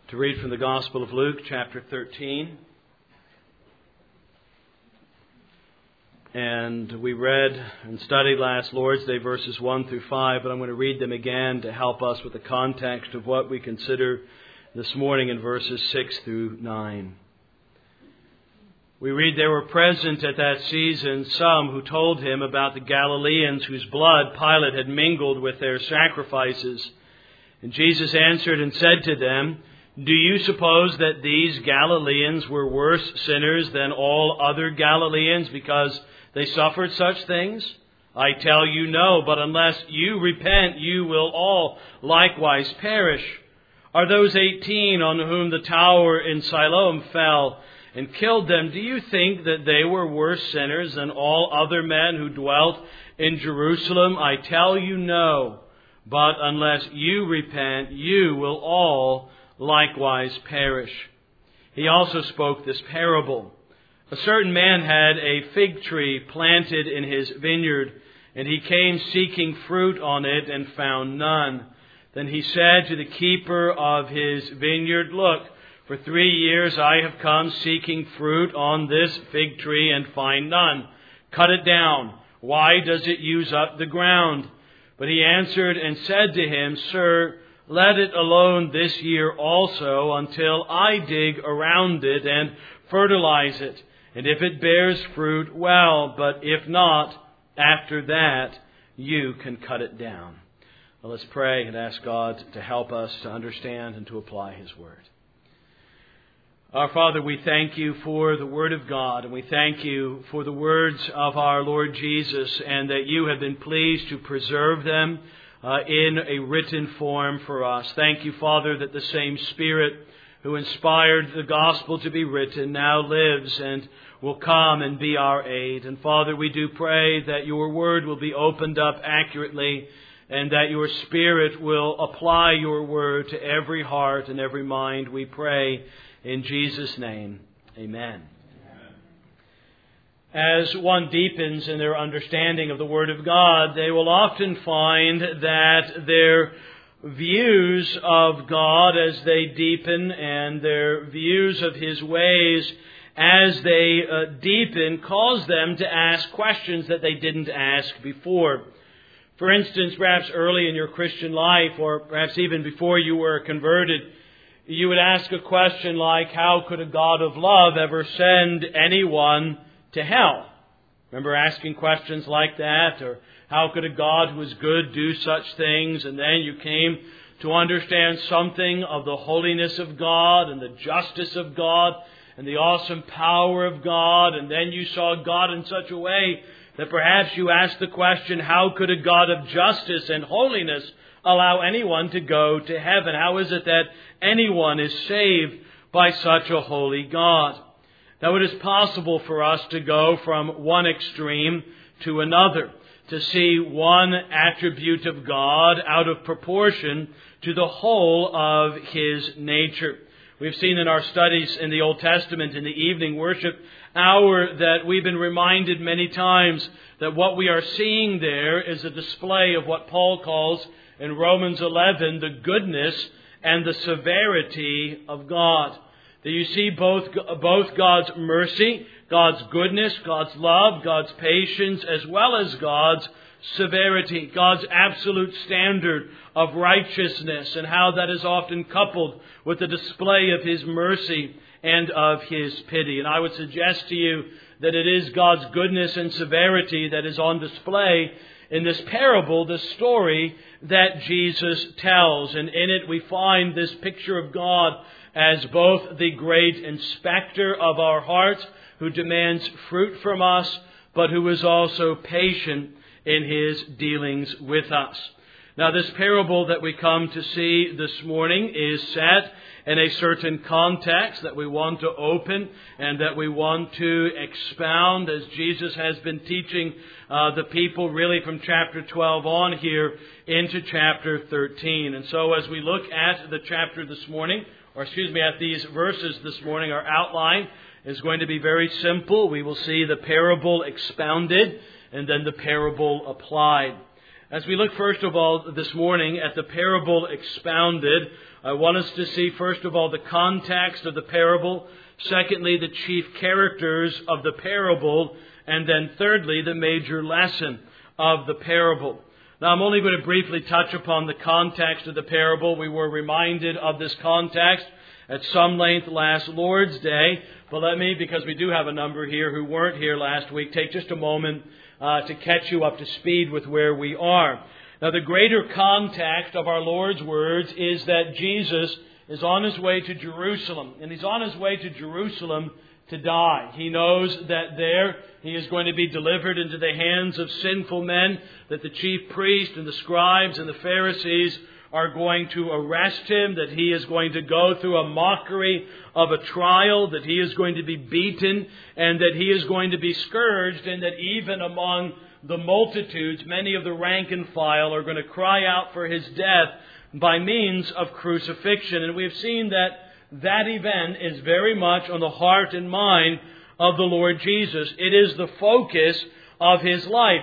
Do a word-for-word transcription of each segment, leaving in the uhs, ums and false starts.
To read from the Gospel of Luke, chapter thirteen. And we read and studied last Lord's Day verses one through five, but I'm going to read them again to help us with the context of what we consider this morning in verses six through nine. We read, "There were present at that season some who told him about the Galileans whose blood Pilate had mingled with their sacrifices. And Jesus answered and said to them, 'Do you suppose that these Galileans were worse sinners than all other Galileans because they suffered such things? I tell you no, but unless you repent, you will all likewise perish. Are those eighteen on whom the tower in Siloam fell and killed them, do you think that they were worse sinners than all other men who dwelt in Jerusalem? I tell you no, but unless you repent, you will all likewise perish.' He also spoke this parable. A certain man had a fig tree planted in his vineyard, and he came seeking fruit on it and found none. Then he said to the keeper of his vineyard, 'Look, for three years I have come seeking fruit on this fig tree and find none. Cut it down. Why does it use up the ground?' But he answered and said to him, 'Sir, let it alone this year also until I dig around it and fertilize it. And if it bears fruit, well, but if not, after that, you can cut it down.'" Well, let's pray and ask God to help us to understand and to apply His Word. Our Father, we thank You for the Word of God, and we thank You for the words of our Lord Jesus, and that You have been pleased to preserve them Uh, in a written form for us. Thank You, Father, that the same Spirit who inspired the gospel to be written now lives and will come and be our aid. And Father, we do pray that Your word will be opened up accurately and that Your Spirit will apply Your word to every heart and every mind. We pray in Jesus' name. Amen. As one deepens in their understanding of the Word of God, they will often find that their views of God as they deepen and their views of His ways as they uh, deepen cause them to ask questions that they didn't ask before. For instance, perhaps early in your Christian life, or perhaps even before you were converted, you would ask a question like, how could a God of love ever send anyone to hell? Remember asking questions like that? Or how could a God who is good do such things? And then you came to understand something of the holiness of God and the justice of God and the awesome power of God. And then you saw God in such a way that perhaps you asked the question, how could a God of justice and holiness allow anyone to go to heaven? How is it that anyone is saved by such a holy God? Now, it is possible for us to go from one extreme to another, to see one attribute of God out of proportion to the whole of His nature. We've seen in our studies in the Old Testament, in the evening worship hour, that we've been reminded many times that what we are seeing there is a display of what Paul calls in Romans eleven, the goodness and the severity of God. That you see both, both God's mercy, God's goodness, God's love, God's patience, as well as God's severity, God's absolute standard of righteousness, and how that is often coupled with the display of His mercy and of His pity. And I would suggest to you that it is God's goodness and severity that is on display in this parable, this story that Jesus tells. And in it we find this picture of God as both the great inspector of our hearts, who demands fruit from us, but who is also patient in His dealings with us. Now, this parable that we come to see this morning is set in a certain context that we want to open and that we want to expound, as Jesus has been teaching uh, the people really from chapter twelve on here into chapter thirteen. And so as we look at the chapter this morning, or excuse me, at these verses this morning, our outline is going to be very simple. We will see the parable expounded and then the parable applied. As we look first of all this morning at the parable expounded, I want us to see first of all the context of the parable, secondly the chief characters of the parable, and then thirdly the major lesson of the parable. Now I'm only going to briefly touch upon the context of the parable. We were reminded of this context at some length last Lord's Day, but let me, because we do have a number here who weren't here last week, take just a moment uh, to catch you up to speed with where we are. Now the greater context of our Lord's words is that Jesus is on His way to Jerusalem, and He's on His way to Jerusalem to die. He knows that there He is going to be delivered into the hands of sinful men, that the chief priests and the scribes and the Pharisees are going to arrest Him, that He is going to go through a mockery of a trial, that He is going to be beaten, and that He is going to be scourged, and that even among the multitudes, many of the rank and file are going to cry out for His death by means of crucifixion. And we have seen that that event is very much on the heart and mind of the Lord Jesus. It is the focus of His life.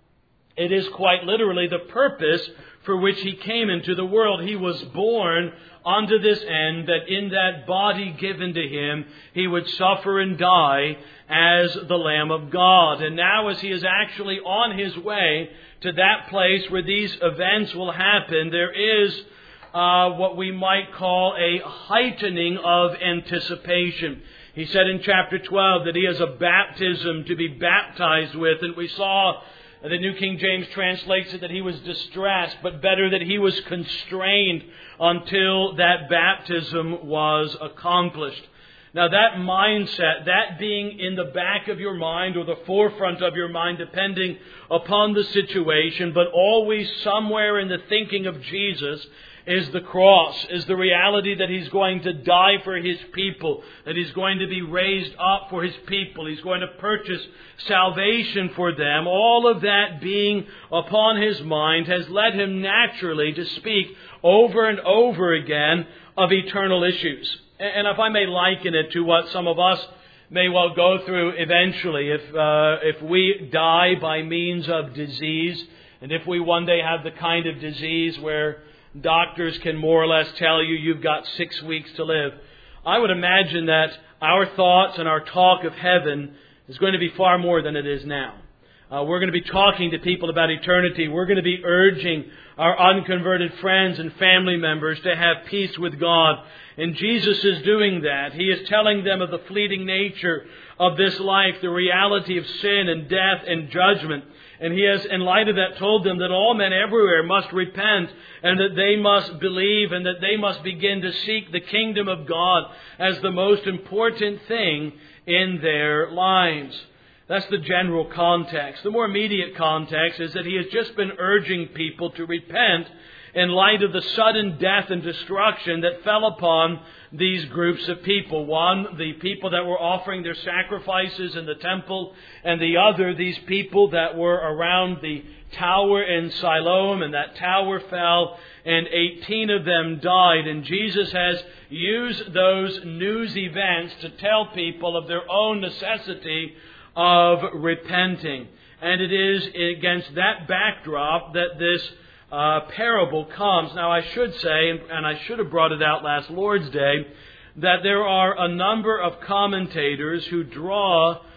It is quite literally the purpose for which He came into the world. He was born unto this end, that in that body given to Him, He would suffer and die as the Lamb of God. And now as He is actually on His way to that place where these events will happen, there is uh, what we might call a heightening of anticipation. He said in chapter twelve that He has a baptism to be baptized with, and we saw the New King James translates it that He was distressed, but better that He was constrained until that baptism was accomplished. Now that mindset, that being in the back of your mind or the forefront of your mind, depending upon the situation, but always somewhere in the thinking of Jesus, is the cross, is the reality that He's going to die for His people, that He's going to be raised up for His people, He's going to purchase salvation for them. All of that being upon His mind has led Him naturally to speak over and over again of eternal issues. And if I may liken it to what some of us may well go through eventually, if uh, if we die by means of disease, and if we one day have the kind of disease where doctors can more or less tell you you've got six weeks to live, I would imagine that our thoughts and our talk of heaven is going to be far more than it is now. Uh, we're going to be talking to people about eternity. We're going to be urging our unconverted friends and family members to have peace with God. And Jesus is doing that. He is telling them of the fleeting nature of this life, the reality of sin and death and judgment. And He has, in light of that, told them that all men everywhere must repent and that they must believe and that they must begin to seek the kingdom of God as the most important thing in their lives. That's the general context. The more immediate context is that He has just been urging people to repent in light of the sudden death and destruction that fell upon these groups of people. One, the people that were offering their sacrifices in the temple, and the other, these people that were around the tower in Siloam, and that tower fell, and eighteen of them died. And Jesus has used those news events to tell people of their own necessity of repenting. And it is against that backdrop that this uh, parable comes. Now I should say, and I should have brought it out last Lord's Day, that there are a number of commentators who draw uh,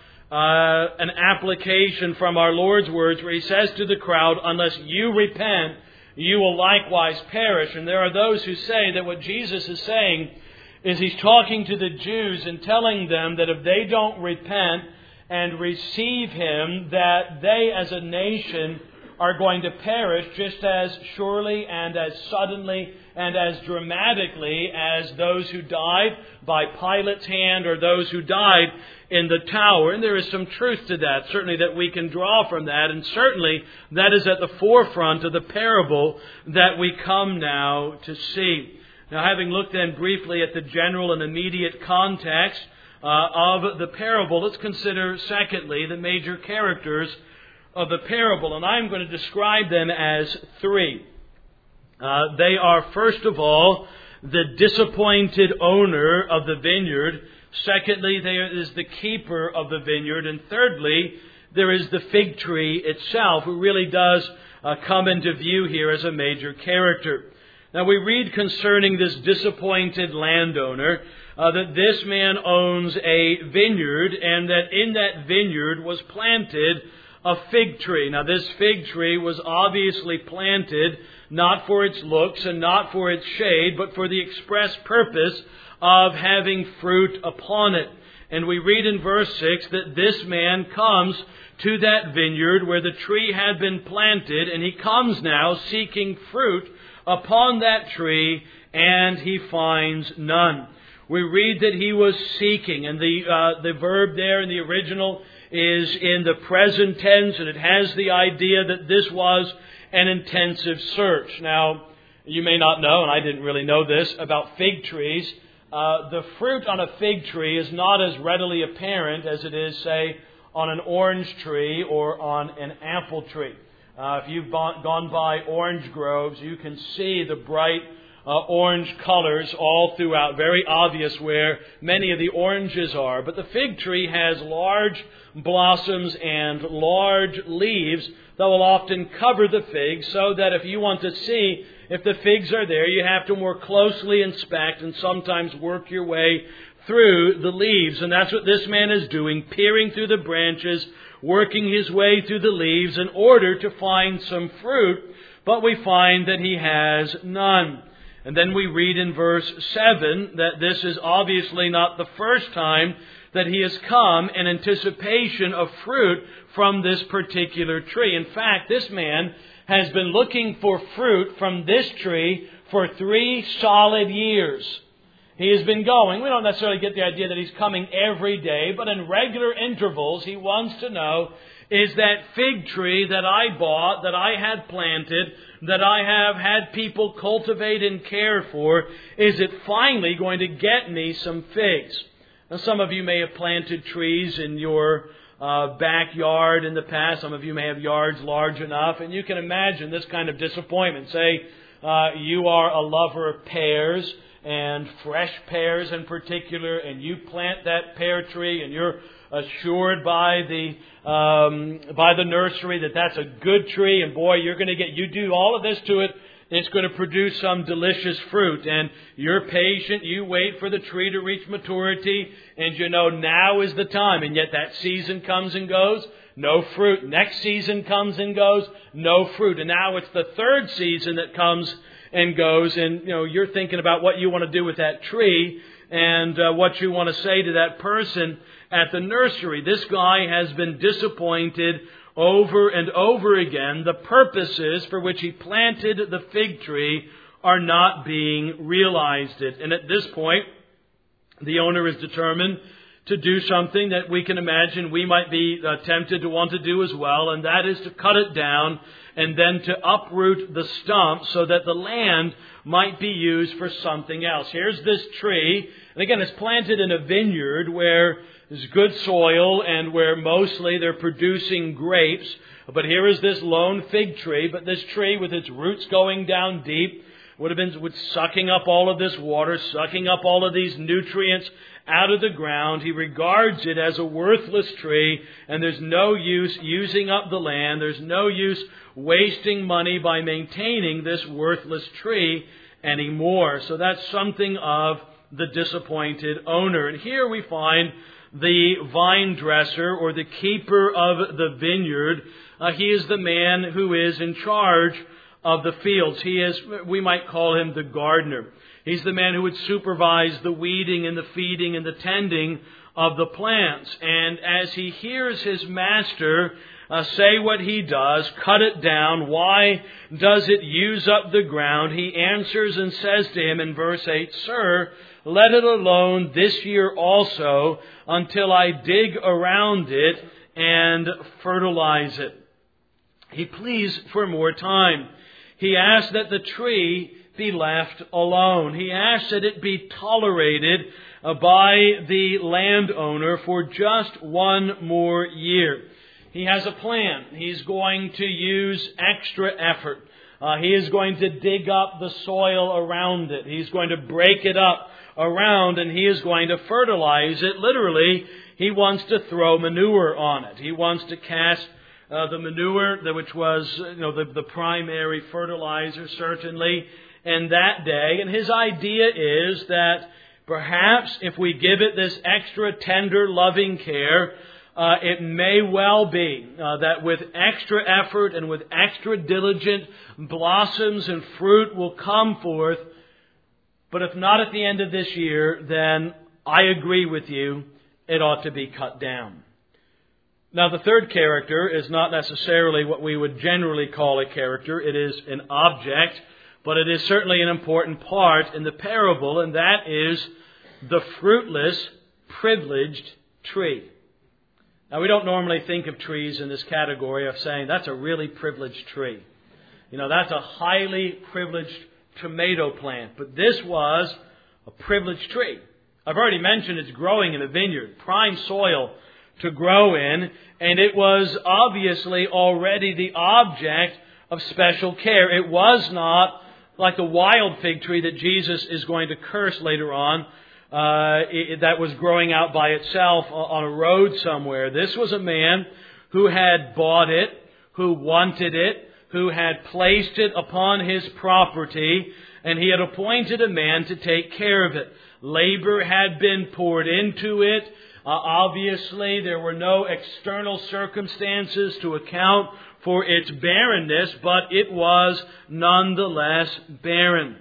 an application from our Lord's words where He says to the crowd, unless you repent, you will likewise perish. And there are those who say that what Jesus is saying is He's talking to the Jews and telling them that if they don't repent and receive Him, that they as a nation are going to perish just as surely and as suddenly and as dramatically as those who died by Pilate's hand or those who died in the tower. And there is some truth to that, certainly, that we can draw from that. And certainly that is at the forefront of the parable that we come now to see. Now, having looked then briefly at the general and immediate context Uh, of the parable, let's consider, secondly, the major characters of the parable. And I'm going to describe them as three. Uh, they are, first of all, the disappointed owner of the vineyard. Secondly, there is the keeper of the vineyard. And thirdly, there is the fig tree itself, who really does uh, come into view here as a major character. Now we read concerning this disappointed landowner uh, that this man owns a vineyard, and that in that vineyard was planted a fig tree. Now this fig tree was obviously planted not for its looks and not for its shade, but for the express purpose of having fruit upon it. And we read in verse six that this man comes to that vineyard where the tree had been planted, and he comes now seeking fruit upon that tree, and he finds none. We read that he was seeking, and the uh, the verb there in the original is in the present tense, and it has the idea that this was an intensive search. Now, you may not know, and I didn't really know this, about fig trees. Uh, the fruit on a fig tree is not as readily apparent as it is, say, on an orange tree or on an apple tree. Uh, if you've gone by orange groves, you can see the bright uh, orange colors all throughout. Very obvious where many of the oranges are. But the fig tree has large blossoms and large leaves that will often cover the figs, so that if you want to see if the figs are there, you have to more closely inspect and sometimes work your way through the leaves. And that's what this man is doing, peering through the branches, working his way through the leaves in order to find some fruit, but we find that he has none. And then we read in verse seven that this is obviously not the first time that he has come in anticipation of fruit from this particular tree. In fact, this man has been looking for fruit from this tree for three solid years. He has been going. We don't necessarily get the idea that he's coming every day, but in regular intervals, he wants to know, is that fig tree that I bought, that I had planted, that I have had people cultivate and care for, is it finally going to get me some figs? Now, some of you may have planted trees in your uh, backyard in the past. Some of you may have yards large enough, and you can imagine this kind of disappointment. Say uh, you are a lover of pears, and fresh pears in particular, and you plant that pear tree, and you're assured by the um, by the nursery that that's a good tree, and boy, you're going to get, you do all of this to it, it's going to produce some delicious fruit, and you're patient, you wait for the tree to reach maturity, and you know now is the time, and yet that season comes and goes, no fruit. Next season comes and goes, no fruit, and now it's the third season that comes and goes, and you know you're thinking about what you want to do with that tree and uh, what you want to say to that person at the nursery. This guy has been disappointed over and over again. The purposes for which he planted the fig tree are not being realized. It. And at this point, the owner is determined to do something that we can imagine we might be uh, tempted to want to do as well, and that is to cut it down and then to uproot the stump so that the land might be used for something else. Here's this tree, and again, it's planted in a vineyard where there's good soil and where mostly they're producing grapes. But here is this lone fig tree, but this tree with its roots going down deep would have been with sucking up all of this water, sucking up all of these nutrients out of the ground. He regards it as a worthless tree, and there's no use using up the land. There's no use wasting money by maintaining this worthless tree anymore. So that's something of the disappointed owner. And here we find the vine dresser, or the keeper of the vineyard. Uh, he is the man who is in charge of the fields. He is, we might call him the gardener. He's the man who would supervise the weeding and the feeding and the tending of the plants. And as he hears his master uh, say what he does, cut it down, why does it use up the ground? He answers and says to him in verse eight, "Sir, let it alone this year also until I dig around it and fertilize it." He pleads for more time. He asks that the tree be left alone. He asks that it be tolerated by the landowner for just one more year. He has a plan. He's going to use extra effort. Uh, he is going to dig up the soil around it. He's going to break it up around, and he is going to fertilize it. Literally, he wants to throw manure on it. He wants to cast uh, the manure, that which was you know the, the primary fertilizer, certainly, in that day. And his idea is that perhaps if we give it this extra tender, loving care, uh, it may well be uh, that with extra effort and with extra diligence, blossoms and fruit will come forth. But if not at the end of this year, then I agree with you, it ought to be cut down. Now, the third character is not necessarily what we would generally call a character. It is an object, but it is certainly an important part in the parable, and that is the fruitless, privileged tree. Now, we don't normally think of trees in this category of saying that's a really privileged tree. You know, that's a highly privileged tomato plant. But this was a privileged tree. I've already mentioned it's growing in a vineyard, prime soil to grow in, and it was obviously already the object of special care. It was not like the wild fig tree that Jesus is going to curse later on, uh, it, that was growing out by itself on a road somewhere. This was a man who had bought it, who wanted it, who had placed it upon his property, and he had appointed a man to take care of it. Labor had been poured into it. Uh, obviously, there were no external circumstances to account for its barrenness, but it was nonetheless barren.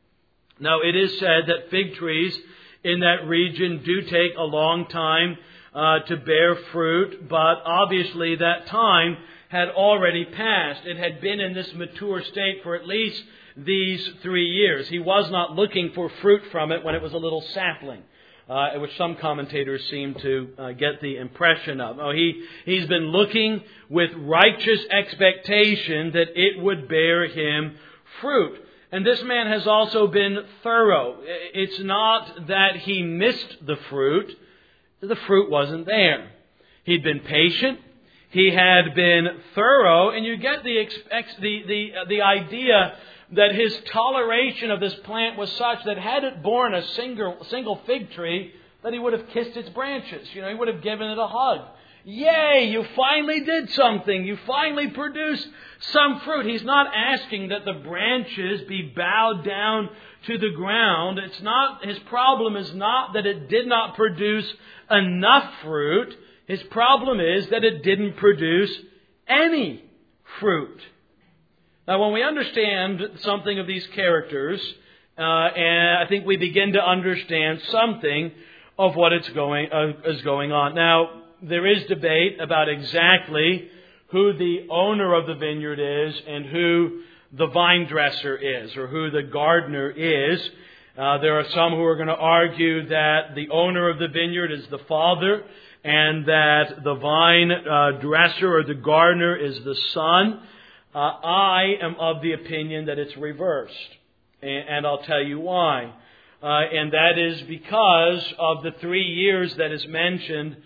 Now, it is said that fig trees in that region do take a long time uh, to bear fruit, but obviously that time had already passed. It had been in this mature state for at least these three years. He was not looking for fruit from it when it was a little sapling, uh, which some commentators seem to uh, get the impression of. Oh, he, he's been looking with righteous expectation that it would bear him fruit. And this man has also been thorough. It's not that he missed the fruit. The fruit wasn't there. He'd been patient. He had been thorough. And you get the, the, the, the idea that his toleration of this plant was such that had it borne a single, single fig tree, that he would have kissed its branches. You know, he would have given it a hug. Yay, you finally did something. You finally produced some fruit. He's not asking that the branches be bowed down to the ground. It's not, his problem is not that it did not produce enough fruit. His problem is that it didn't produce any fruit. Now, when we understand something of these characters, uh, and I think we begin to understand something of what it's going uh, is going on. Now, there is debate about exactly who the owner of the vineyard is and who the vine dresser is, or who the gardener is. Uh, there are some who are going to argue that the owner of the vineyard is the father, and that the vine uh, dresser or the gardener is the son. Uh, I am of the opinion that it's reversed, and, and I'll tell you why. Uh, and that is because of the three years that is mentioned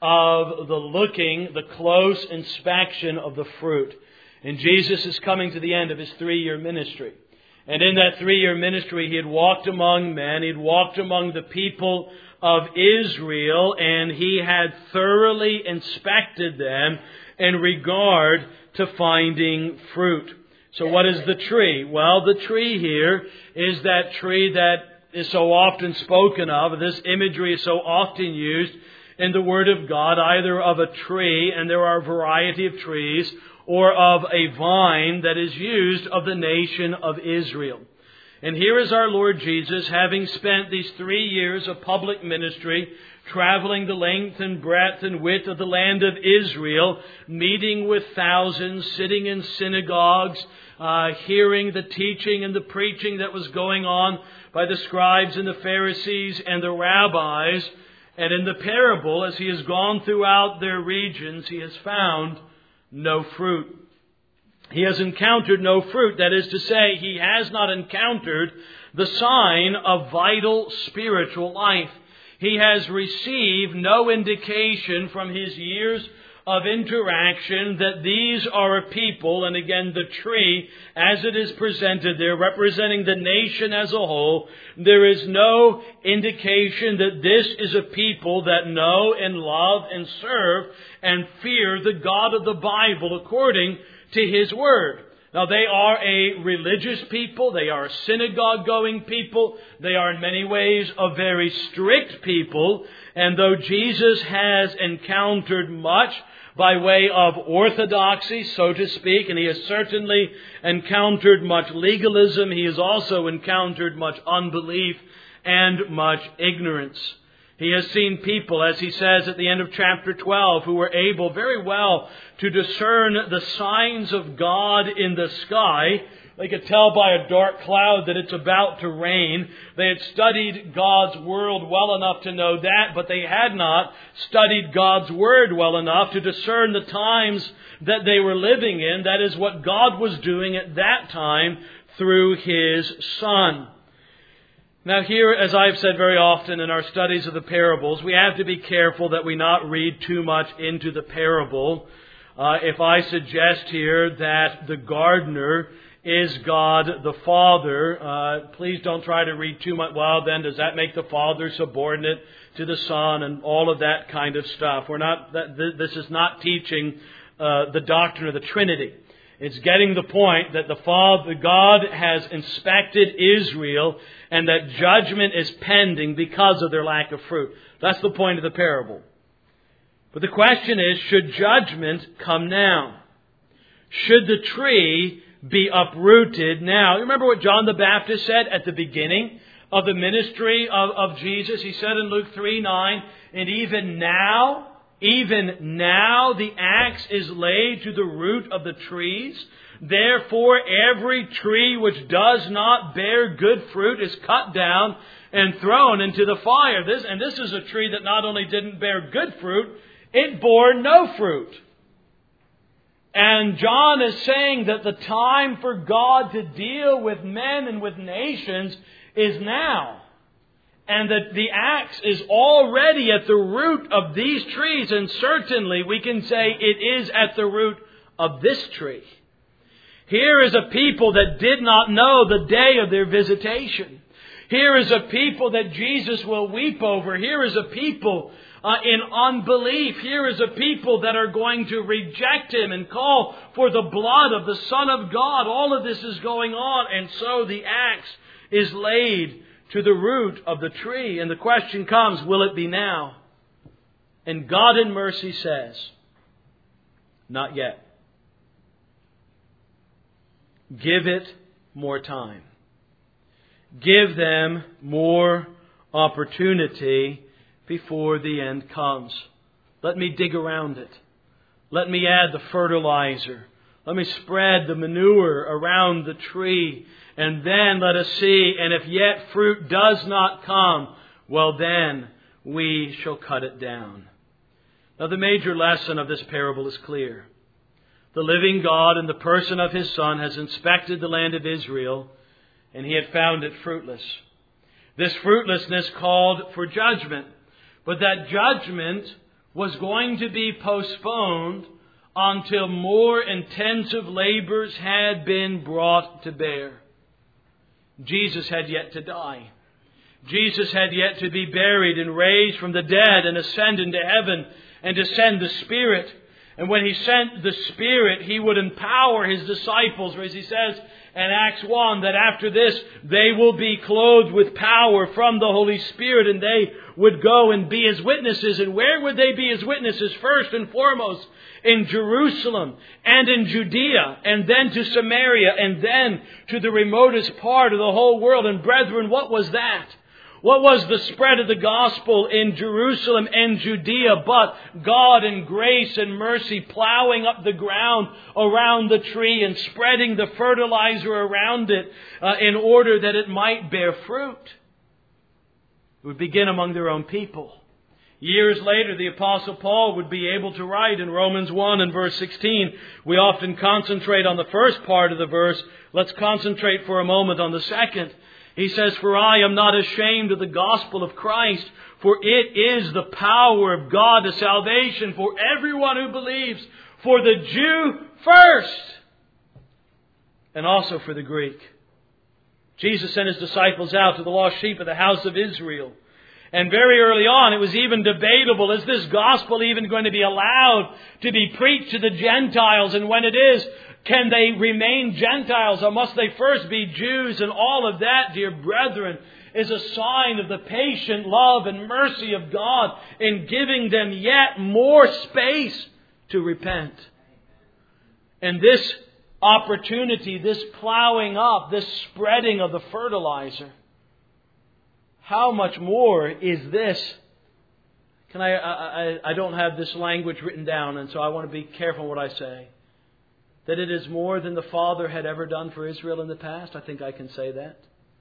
of the looking, the close inspection of the fruit. And Jesus is coming to the end of his three-year ministry. And in that three-year ministry, he had walked among men, he had walked among the people of Israel, and he had thoroughly inspected them in regard to finding fruit. So what is the tree? Well, the tree here is that tree that is so often spoken of. This imagery is so often used in the Word of God, either of a tree, and there are a variety of trees, or of a vine that is used of the nation of Israel. And here is our Lord Jesus, having spent these three years of public ministry, traveling the length and breadth and width of the land of Israel, meeting with thousands, sitting in synagogues, uh, hearing the teaching and the preaching that was going on by the scribes and the Pharisees and the rabbis. And in the parable, as he has gone throughout their regions, he has found no fruit. He has encountered no fruit. That is to say, he has not encountered the sign of vital spiritual life. He has received no indication from his years of interaction, that these are a people, and again the tree as it is presented there, representing the nation as a whole, there is no indication that this is a people that know and love and serve and fear the God of the Bible according to His Word. Now, they are a religious people. They are a synagogue-going people. They are in many ways a very strict people. And though Jesus has encountered much by way of orthodoxy, so to speak, and He has certainly encountered much legalism, He has also encountered much unbelief and much ignorance. He has seen people, as He says at the end of chapter twelve, who were able very well to discern the signs of God in the sky. They could tell by a dark cloud that it's about to rain. They had studied God's world well enough to know that, but they had not studied God's Word well enough to discern the times that they were living in. That is what God was doing at that time through His Son. Now here, as I've said very often in our studies of the parables, we have to be careful that we not read too much into the parable. Uh, if I suggest here that the gardener is God the Father, uh, please don't try to read too much. Well, then does that make the Father subordinate to the Son and all of that kind of stuff? We're not. That, this is not teaching uh, the doctrine of the Trinity. It's getting the point that the Father, God has inspected Israel and that judgment is pending because of their lack of fruit. That's the point of the parable. But the question is, should judgment come now? Should the tree be uprooted now? You remember what John the Baptist said at the beginning of the ministry of, of Jesus? He said in Luke three nine, and even now, even now the axe is laid to the root of the trees. Therefore every tree which does not bear good fruit is cut down and thrown into the fire. This, and this is a tree that not only didn't bear good fruit, it bore no fruit. And John is saying that the time for God to deal with men and with nations is now. And that the axe is already at the root of these trees. And certainly we can say it is at the root of this tree. Here is a people that did not know the day of their visitation. Here is a people that Jesus will weep over. Here is a people uh, in unbelief. Here is a people that are going to reject Him and call for the blood of the Son of God. All of this is going on. And so the axe is laid to the root of the tree. And the question comes, will it be now? And God in mercy says, not yet. Give it more time. Give them more opportunity before the end comes. Let me dig around it. Let me add the fertilizer. Let me spread the manure around the tree. And then let us see, and if yet fruit does not come, well then we shall cut it down. Now the major lesson of this parable is clear. The living God in the person of His Son has inspected the land of Israel, and He had found it fruitless. This fruitlessness called for judgment, but that judgment was going to be postponed until more intensive labors had been brought to bear. Jesus had yet to die. Jesus had yet to be buried and raised from the dead and ascend into heaven and to send the Spirit. And when He sent the Spirit, He would empower His disciples, as He says in Acts one, that after this they will be clothed with power from the Holy Spirit, and they would go and be His witnesses. And where would they be His witnesses? First and foremost, in Jerusalem and in Judea, and then to Samaria, and then to the remotest part of the whole world. And brethren, what was that? What was the spread of the gospel in Jerusalem and Judea but God in grace and mercy plowing up the ground around the tree and spreading the fertilizer around it uh, in order that it might bear fruit? It would begin among their own people. Years later, the Apostle Paul would be able to write in Romans one and verse sixteen. We often concentrate on the first part of the verse. Let's concentrate for a moment on the second. He says, "For I am not ashamed of the gospel of Christ, for it is the power of God to salvation for everyone who believes, for the Jew first, and also for the Greek." Jesus sent His disciples out to the lost sheep of the house of Israel. And very early on, it was even debatable, is this gospel even going to be allowed to be preached to the Gentiles? And when it is, can they remain Gentiles, or must they first be Jews? And all of that, dear brethren, is a sign of the patient love and mercy of God in giving them yet more space to repent. And this opportunity, this plowing up, this spreading of the fertilizer, how much more is this? Can I, I, I don't have this language written down, and so I want to be careful what I say. That it is more than the Father had ever done for Israel in the past. I think I can say that.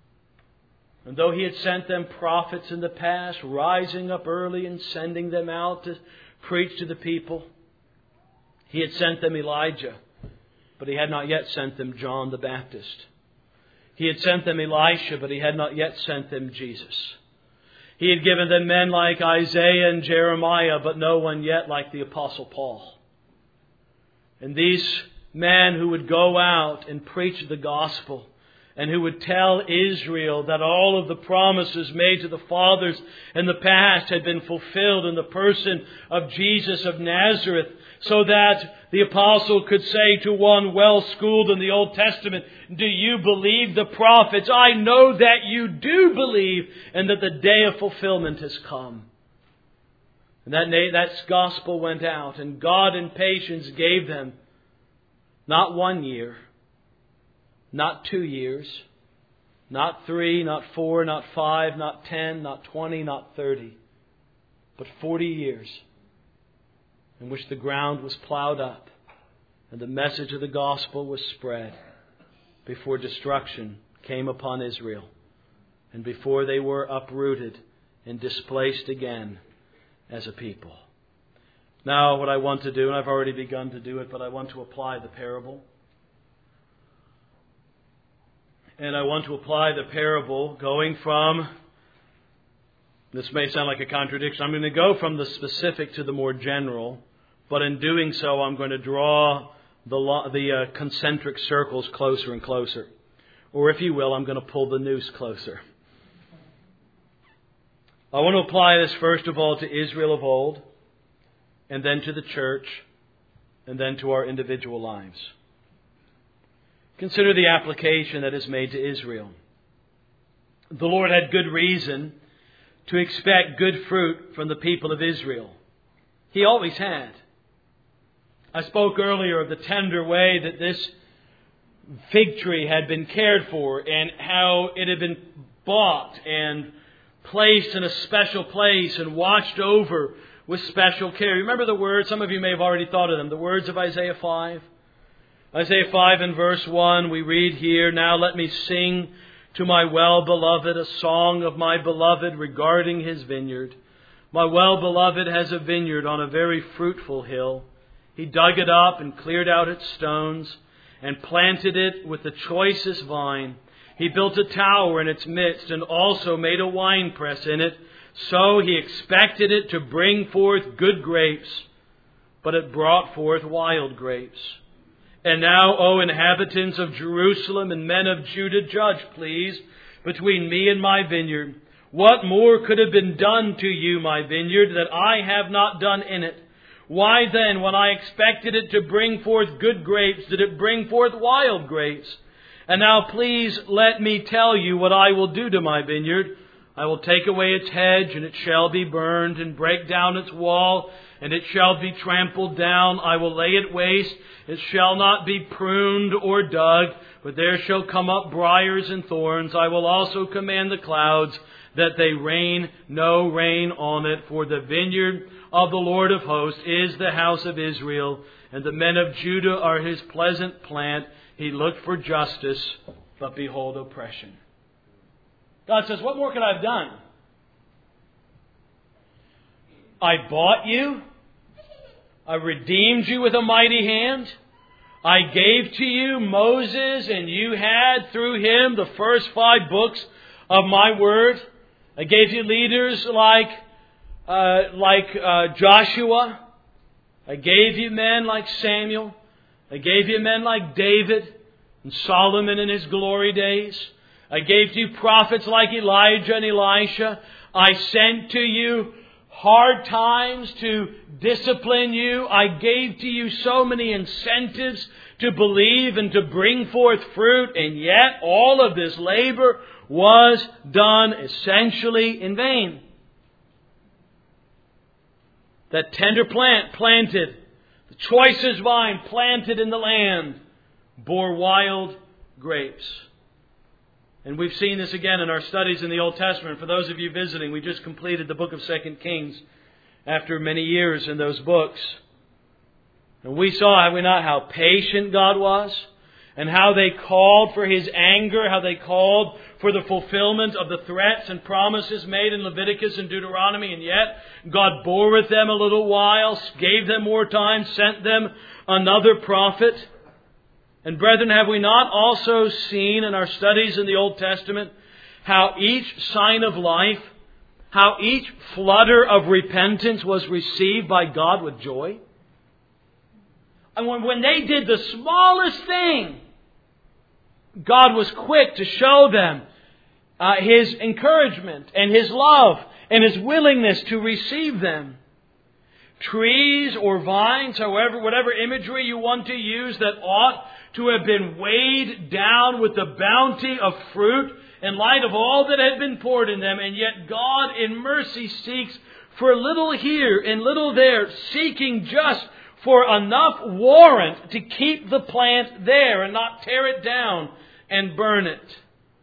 And though He had sent them prophets in the past, rising up early and sending them out to preach to the people, He had sent them Elijah, but He had not yet sent them John the Baptist. He had sent them Elisha, but He had not yet sent them Jesus. He had given them men like Isaiah and Jeremiah, but no one yet like the Apostle Paul. And these men who would go out and preach the gospel, and who would tell Israel that all of the promises made to the fathers in the past had been fulfilled in the person of Jesus of Nazareth, so that the apostle could say to one well-schooled in the Old Testament, "Do you believe the prophets? I know that you do believe, and that the day of fulfillment has come." And that, that gospel went out, and God in patience gave them not one year, not two years, not three, not four, not five, not ten, not twenty, not thirty, but forty years in which the ground was plowed up and the message of the gospel was spread before destruction came upon Israel and before they were uprooted and displaced again as a people. Now, what I want to do, and I've already begun to do it, but I want to apply the parable. And I want to apply the parable going from, this may sound like a contradiction, I'm going to go from the specific to the more general, but in doing so I'm going to draw the, the uh, concentric circles closer and closer. Or if you will, I'm going to pull the noose closer. I want to apply this first of all to Israel of old, and then to the church, and then to our individual lives. Consider the application that is made to Israel. The Lord had good reason to expect good fruit from the people of Israel. He always had. I spoke earlier of the tender way that this fig tree had been cared for and how it had been bought and placed in a special place and watched over with special care. Remember the words, some of you may have already thought of them, the words of Isaiah five. Isaiah five and verse one, we read here, "Now let me sing to my well-beloved a song of my beloved regarding his vineyard. My well-beloved has a vineyard on a very fruitful hill. He dug it up and cleared out its stones and planted it with the choicest vine. He built a tower in its midst and also made a winepress in it. So he expected it to bring forth good grapes, but it brought forth wild grapes. And now, O inhabitants of Jerusalem and men of Judah, judge, please, between me and my vineyard. What more could have been done to you, my vineyard, that I have not done in it? Why then, when I expected it to bring forth good grapes, did it bring forth wild grapes? And now please let me tell you what I will do to my vineyard. I will take away its hedge, and it shall be burned, and break down its wall, and it shall be trampled down. I will lay it waste. It shall not be pruned or dug, but there shall come up briars and thorns. I will also command the clouds that they rain no rain on it. For the vineyard of the Lord of hosts is the house of Israel, and the men of Judah are his pleasant plant. He looked for justice, but behold oppression." God says, what more could I have done? I bought you. I redeemed you with a mighty hand. I gave to you Moses, and you had through him the first five books of my word. I gave you leaders like, uh, like uh, Joshua. I gave you men like Samuel. I gave you men like David and Solomon in his glory days. I gave to you prophets like Elijah and Elisha. I sent to you hard times to discipline you. I gave to you so many incentives to believe and to bring forth fruit. And yet all of this labor was done essentially in vain. That tender plant planted, the choicest vine planted in the land, bore wild grapes. And we've seen this again in our studies in the Old Testament. For those of you visiting, we just completed the book of Second Kings after many years in those books. And we saw, have we not, how patient God was, and how they called for His anger, how they called for the fulfillment of the threats and promises made in Leviticus and Deuteronomy. And yet God bore with them a little while, gave them more time, sent them another prophet. And brethren, have we not also seen in our studies in the Old Testament how each sign of life, how each flutter of repentance was received by God with joy? And when, when they did the smallest thing, God was quick to show them uh, His encouragement and His love and His willingness to receive them. Trees or vines, however, whatever imagery you want to use, that ought to have been weighed down with the bounty of fruit in light of all that had been poured in them. And yet God in mercy seeks for little here and little there, seeking just for enough warrant to keep the plant there and not tear it down and burn it.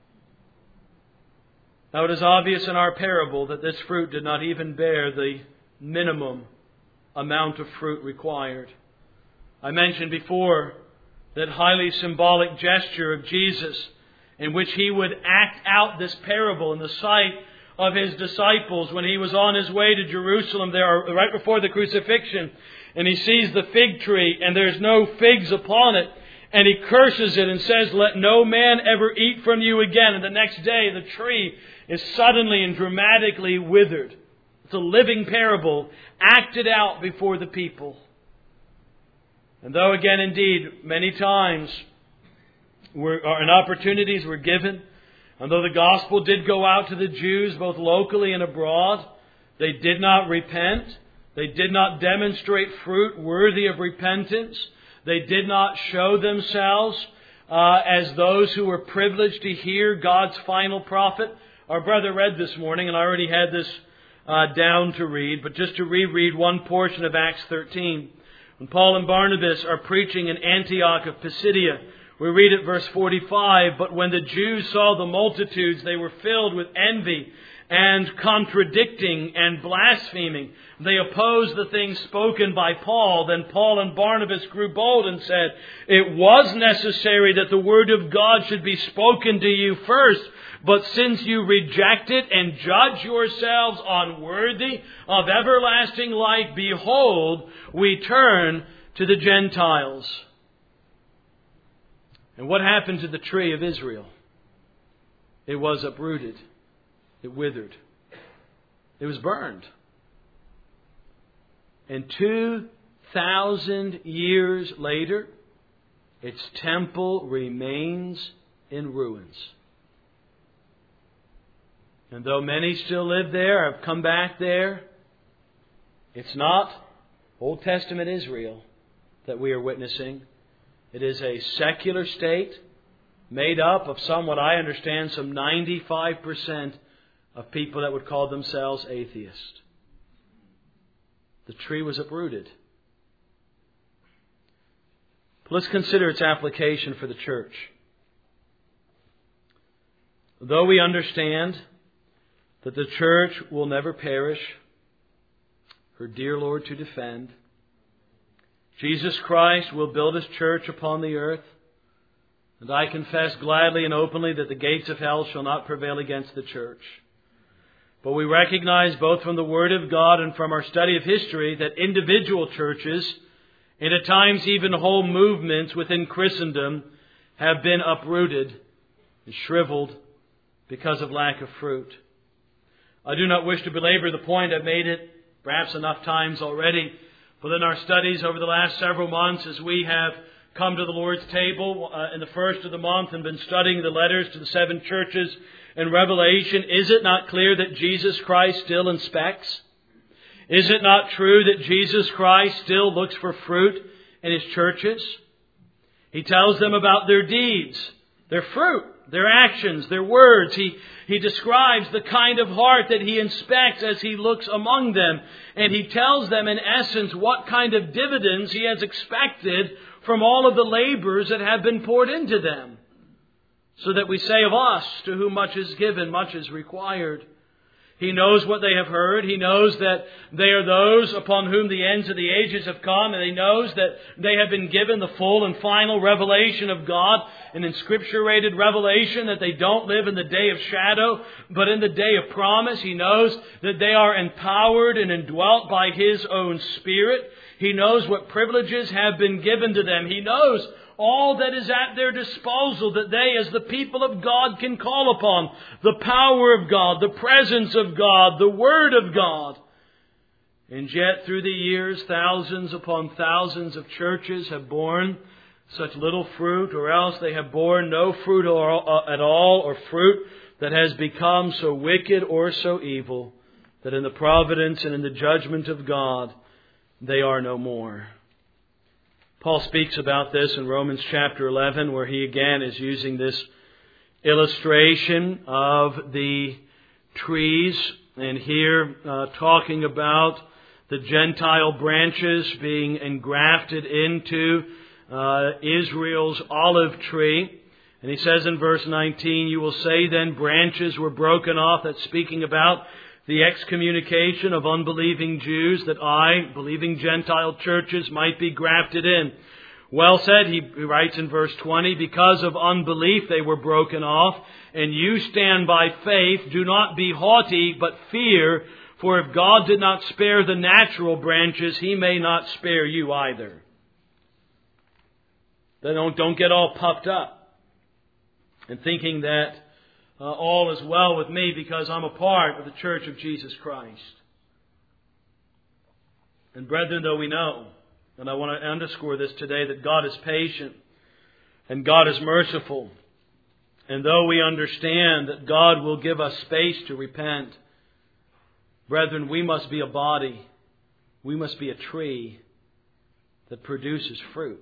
Now it is obvious in our parable that this fruit did not even bear the minimum amount of fruit required. I mentioned before that highly symbolic gesture of Jesus in which He would act out this parable in the sight of His disciples when He was on His way to Jerusalem there right before the crucifixion, and He sees the fig tree and there's no figs upon it, and He curses it and says, "Let no man ever eat from you again." And the next day the tree is suddenly and dramatically withered. It's a living parable acted out before the people. And though again, indeed, many times were, and opportunities were given, and though the gospel did go out to the Jews both locally and abroad, they did not repent. They did not demonstrate fruit worthy of repentance. They did not show themselves uh, as those who were privileged to hear God's final prophet. Our brother read this morning, and I already had this uh, down to read, but just to reread one portion of Acts thirteen. When Paul and Barnabas are preaching in Antioch of Pisidia, we read at verse forty-five, "But when the Jews saw the multitudes, they were filled with envy and contradicting and blaspheming. They opposed the things spoken by Paul. Then Paul and Barnabas grew bold and said, 'It was necessary that the word of God should be spoken to you first. But since you reject it and judge yourselves unworthy of everlasting life, behold, we turn to the Gentiles.'" And what happened to the tree of Israel? It was uprooted. It withered. It was burned. And two thousand years later, its temple remains in ruins. And though many still live there, have come back there, it's not Old Testament Israel that we are witnessing. It is a secular state made up of some, what I understand, some ninety-five percent of people that would call themselves atheists. The tree was uprooted. Let's consider its application for the church. Though we understand that the church will never perish, her dear Lord to defend, Jesus Christ will build His church upon the earth, and I confess gladly and openly that the gates of hell shall not prevail against the church. But we recognize both from the Word of God and from our study of history that individual churches, and at times even whole movements within Christendom, have been uprooted and shriveled because of lack of fruit. I do not wish to belabor the point. I've made it perhaps enough times already. But in our studies over the last several months, as we have come to the Lord's table uh, in the first of the month and been studying the letters to the seven churches in Revelation, is it not clear that Jesus Christ still inspects? Is it not true that Jesus Christ still looks for fruit in His churches? He tells them about their deeds, their fruit, their actions, their words. He, he describes the kind of heart that He inspects as He looks among them. And He tells them in essence what kind of dividends He has expected from all of the labors that have been poured into them. So that we say of us, to whom much is given, much is required. He knows what they have heard. He knows that they are those upon whom the ends of the ages have come. And He knows that they have been given the full and final revelation of God. An inscripturated revelation that they don't live in the day of shadow, but in the day of promise. He knows that they are empowered and indwelt by His own Spirit. He knows what privileges have been given to them. He knows all that is at their disposal that they as the people of God can call upon. The power of God, the presence of God, the Word of God. And yet through the years, thousands upon thousands of churches have borne such little fruit, or else they have borne no fruit at all, or fruit that has become so wicked or so evil that in the providence and in the judgment of God, they are no more. Paul speaks about this in Romans chapter eleven, where he again is using this illustration of the trees, and here uh, talking about the Gentile branches being engrafted into uh, Israel's olive tree. And he says in verse nineteen, "You will say then branches were broken off." That's speaking about the excommunication of unbelieving Jews, that I, believing Gentile churches, might be grafted in. Well said, he writes in verse twenty, "Because of unbelief they were broken off, and you stand by faith. Do not be haughty, but fear, for if God did not spare the natural branches, He may not spare you either." Then don't, don't get all puffed up and thinking that Uh, all is well with me because I'm a part of the Church of Jesus Christ. And brethren, though we know, and I want to underscore this today, that God is patient and God is merciful, and though we understand that God will give us space to repent, brethren, we must be a body, we must be a tree that produces fruit,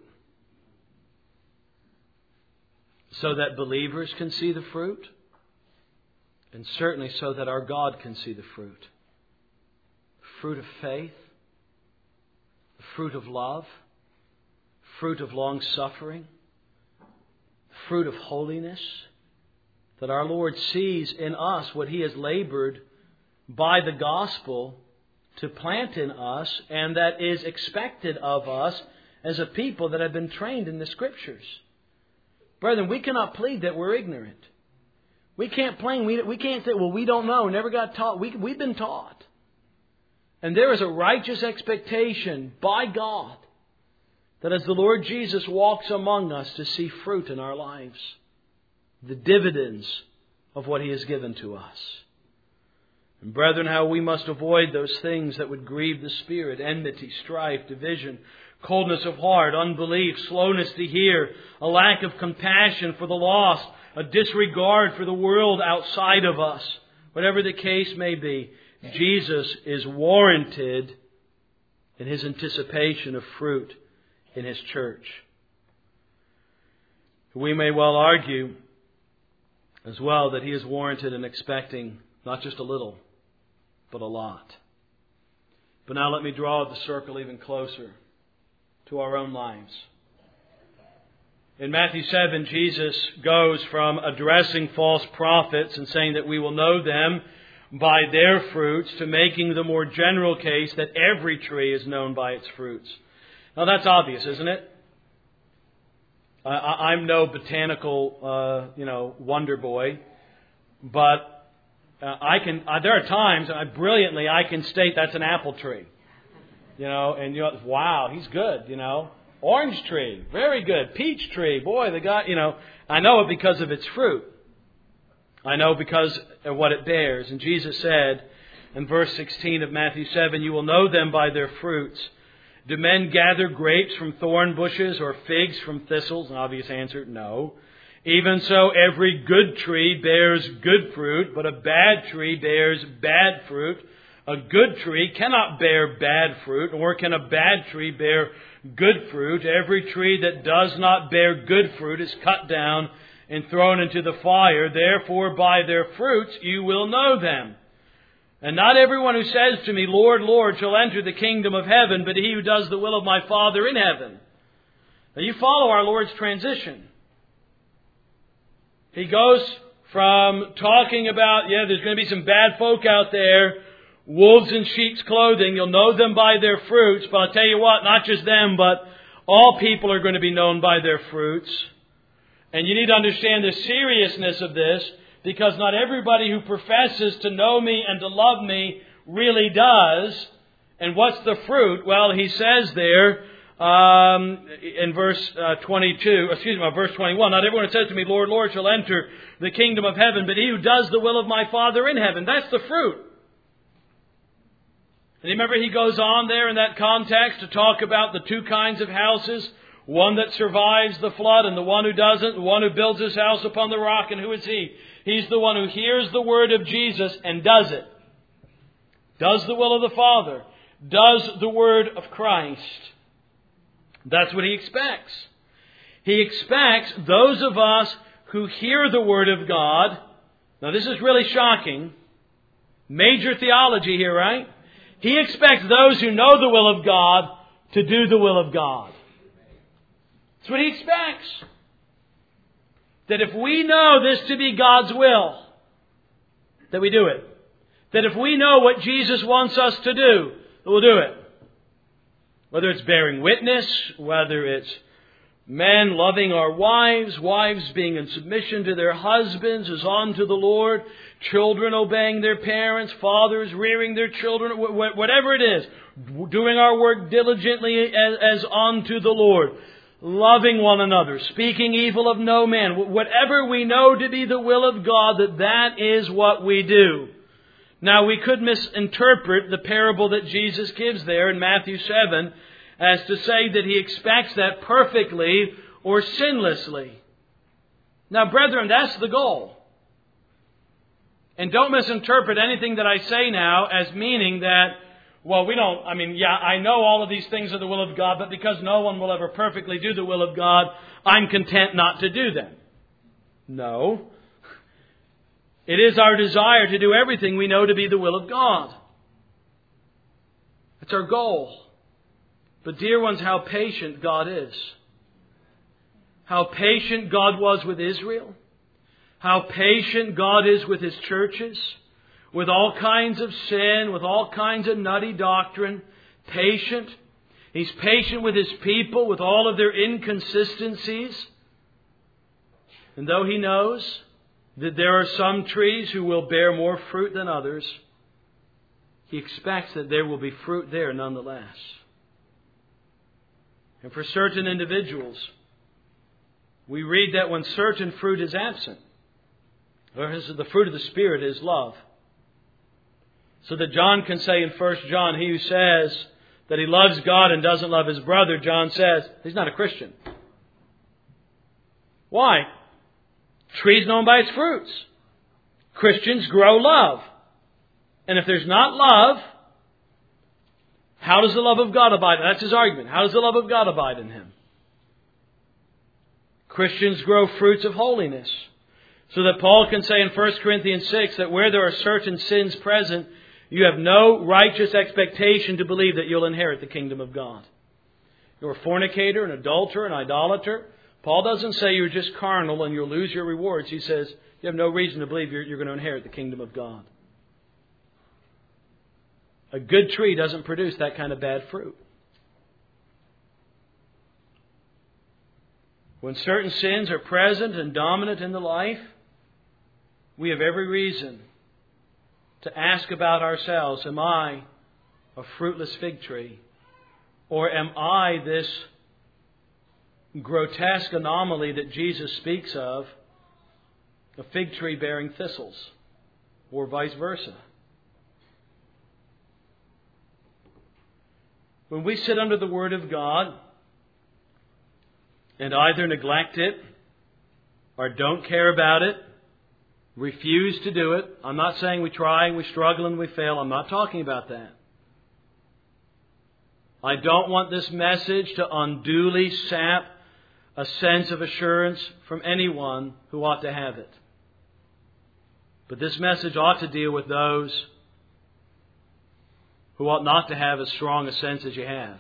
so that believers can see the fruit, and certainly so that our God can see the fruit. Fruit of faith, fruit of love, fruit of long suffering, fruit of holiness. That our Lord sees in us what He has labored by the gospel to plant in us, and that is expected of us as a people that have been trained in the Scriptures. Brethren, we cannot plead that we're ignorant. We can't plain, we, we can't say, well, we don't know, never got taught. We, we've been taught. And there is a righteous expectation by God that as the Lord Jesus walks among us to see fruit in our lives, the dividends of what He has given to us. And brethren, how we must avoid those things that would grieve the Spirit: enmity, strife, division, coldness of heart, unbelief, slowness to hear, a lack of compassion for the lost, a disregard for the world outside of us. Whatever the case may be, Jesus is warranted in His anticipation of fruit in His church. We may well argue as well that He is warranted in expecting not just a little, but a lot. But now let me draw the circle even closer to our own lives. In Matthew seven, Jesus goes from addressing false prophets and saying that we will know them by their fruits to making the more general case that every tree is known by its fruits. Now that's obvious, isn't it? I, I'm no botanical, uh, you know, wonder boy, but uh, I can. Uh, there are times, I brilliantly, I can state that's an apple tree, you know, and you know, wow, he's good, you know. Orange tree, very good. Peach tree, boy, the guy, you know, I know it because of its fruit. I know because of what it bears. And Jesus said in verse sixteen of Matthew seven, you will know them by their fruits. Do men gather grapes from thorn bushes or figs from thistles? An obvious answer, no. Even so, every good tree bears good fruit, but a bad tree bears bad fruit. A good tree cannot bear bad fruit, nor can a bad tree bear good fruit. Every tree that does not bear good fruit is cut down and thrown into the fire. Therefore, by their fruits you will know them. And not everyone who says to me, Lord, Lord, shall enter the kingdom of heaven, but he who does the will of my Father in heaven. Now you follow our Lord's transition. He goes from talking about, yeah, there's going to be some bad folk out there, wolves in sheep's clothing. You'll know them by their fruits. But I'll tell you what, not just them, but all people are going to be known by their fruits. And you need to understand the seriousness of this, because not everybody who professes to know me and to love me really does. And what's the fruit? Well, he says there um, in verse uh, twenty-two, excuse me, verse twenty-one, not everyone who says to me, Lord, Lord, shall enter the kingdom of heaven, but he who does the will of my Father in heaven. That's the fruit. And remember, he goes on there in that context to talk about the two kinds of houses. One that survives the flood and the one who doesn't. The one who builds his house upon the rock. And who is he? He's the one who hears the word of Jesus and does it. Does the will of the Father. Does the word of Christ. That's what he expects. He expects those of us who hear the word of God. Now this is really shocking. Major theology here, right? He expects those who know the will of God to do the will of God. That's what he expects. That if we know this to be God's will, that we do it. That if we know what Jesus wants us to do, that we'll do it. Whether it's bearing witness, whether it's men loving our wives, wives being in submission to their husbands as unto the Lord, children obeying their parents, fathers rearing their children, whatever it is, doing our work diligently as, as unto the Lord. Loving one another, speaking evil of no man. Whatever we know to be the will of God, that that is what we do. Now we could misinterpret the parable that Jesus gives there in Matthew seven as to say that he expects that perfectly or sinlessly. Now brethren, that's the goal. And don't misinterpret anything that I say now as meaning that, well, we don't, I mean, yeah, I know all of these things are the will of God, but because no one will ever perfectly do the will of God, I'm content not to do them. No. It is our desire to do everything we know to be the will of God. It's our goal. But dear ones, how patient God is. How patient God was with Israel. How patient God is with His churches. With all kinds of sin, with all kinds of nutty doctrine. Patient. He's patient with His people, with all of their inconsistencies. And though He knows that there are some trees who will bear more fruit than others, He expects that there will be fruit there nonetheless. And for certain individuals, we read that when certain fruit is absent, or the fruit of the Spirit is love. So that John can say in First John, he who says that he loves God and doesn't love his brother, John says, he's not a Christian. Why? Tree's known by its fruits. Christians grow love. And if there's not love, how does the love of God abide? That's his argument. How does the love of God abide in him? Christians grow fruits of holiness. So that Paul can say in First Corinthians six that where there are certain sins present, you have no righteous expectation to believe that you'll inherit the kingdom of God. You're a fornicator, an adulterer, an idolater. Paul doesn't say you're just carnal and you'll lose your rewards. He says you have no reason to believe you're, you're going to inherit the kingdom of God. A good tree doesn't produce that kind of bad fruit. When certain sins are present and dominant in the life, we have every reason to ask about ourselves, am I a fruitless fig tree? Or am I this grotesque anomaly that Jesus speaks of, a fig tree bearing thistles, or vice versa. When we sit under the Word of God and either neglect it or don't care about it, refuse to do it. I'm not saying we try and we struggle and we fail. I'm not talking about that. I don't want this message to unduly sap a sense of assurance from anyone who ought to have it. But this message ought to deal with those who ought not to have as strong a sense as you have.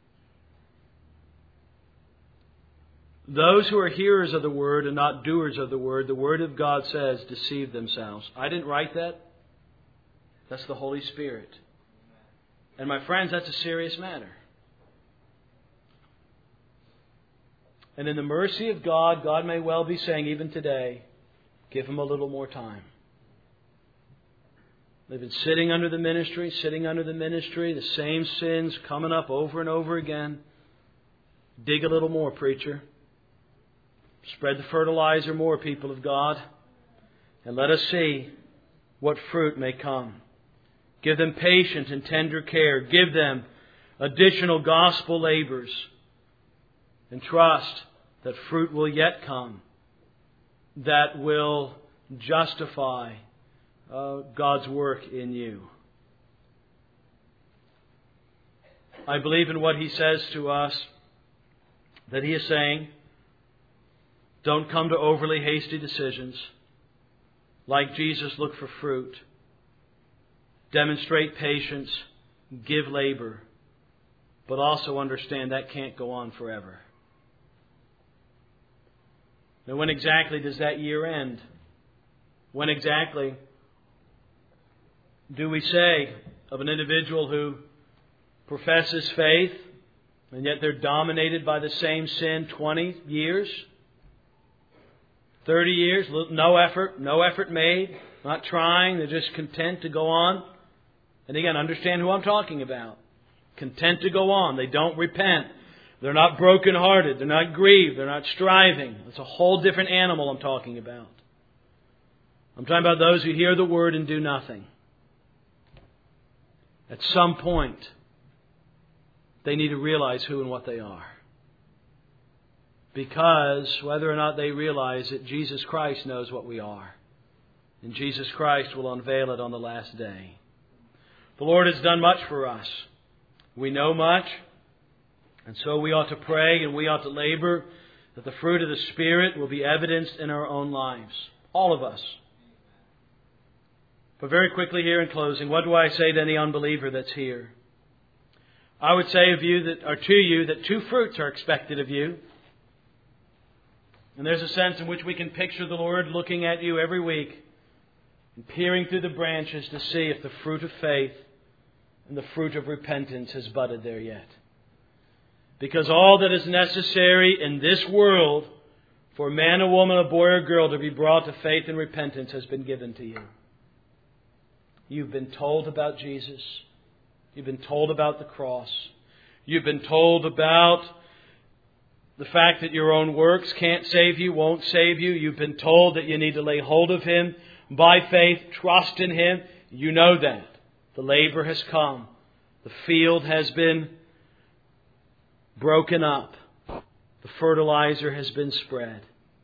Those who are hearers of the Word and not doers of the Word, the Word of God says, deceive themselves. I didn't write that. That's the Holy Spirit. And my friends, that's a serious matter. And in the mercy of God, God may well be saying even today, give them a little more time. They've been sitting under the ministry, sitting under the ministry, the same sins coming up over and over again. Dig a little more, preacher. Spread the fertilizer more, people of God. And let us see what fruit may come. Give them patient and tender care. Give them additional gospel labors. And trust that fruit will yet come that will justify uh, God's work in you. I believe in what He says to us, that He is saying, don't come to overly hasty decisions. Like Jesus, look for fruit. Demonstrate patience. Give labor. But also understand that can't go on forever. Now, when exactly does that year end? When exactly do we say of an individual who professes faith and yet they're dominated by the same sin twenty years? thirty years, no effort, no effort made, not trying, they're just content to go on. And again, understand who I'm talking about. Content to go on. They don't repent. They're not brokenhearted. They're not grieved. They're not striving. It's a whole different animal I'm talking about. I'm talking about those who hear the Word and do nothing. At some point, they need to realize who and what they are. Because whether or not they realize it, Jesus Christ knows what we are. And Jesus Christ will unveil it on the last day. The Lord has done much for us. We know much. And so we ought to pray and we ought to labor that the fruit of the Spirit will be evidenced in our own lives. All of us. But very quickly here in closing, what do I say to any unbeliever that's here? I would say of you that, or to you that two fruits are expected of you. And there's a sense in which we can picture the Lord looking at you every week and peering through the branches to see if the fruit of faith and the fruit of repentance has budded there yet. Because all that is necessary in this world for a man, a woman, a boy or girl to be brought to faith and repentance has been given to you. You've been told about Jesus. You've been told about the cross. You've been told about the fact that your own works can't save you, won't save you. You've been told that you need to lay hold of Him by faith, trust in Him. You know that. The labor has come. The field has been broken up. The fertilizer has been spread.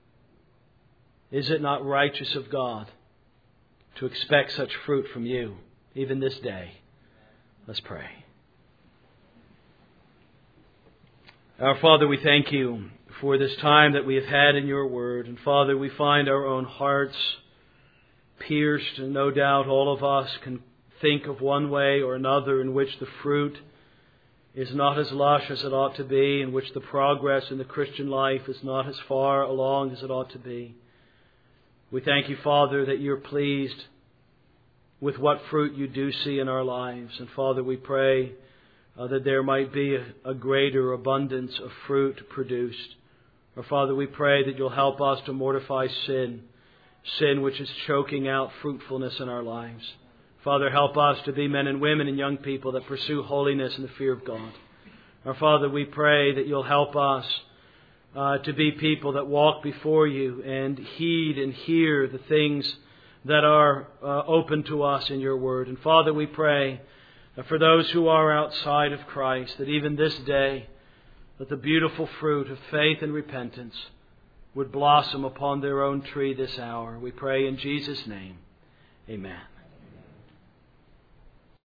Is it not righteous of God to expect such fruit from you, even this day? Let's pray. Our Father, we thank You for this time that we have had in Your Word. And Father, we find our own hearts pierced, and no doubt all of us can think of one way or another in which the fruit is not as lush as it ought to be, in which the progress in the Christian life is not as far along as it ought to be. We thank You, Father, that You're pleased with what fruit You do see in our lives. And Father, we pray uh, that there might be a, a greater abundance of fruit produced. Or Father, we pray that You'll help us to mortify sin, sin which is choking out fruitfulness in our lives. Father, help us to be men and women and young people that pursue holiness and the fear of God. Our Father, we pray that You'll help us uh, to be people that walk before You and heed and hear the things that are uh, open to us in Your Word. And Father, we pray uh, for those who are outside of Christ, that even this day, that the beautiful fruit of faith and repentance would blossom upon their own tree this hour. We pray in Jesus' name. Amen.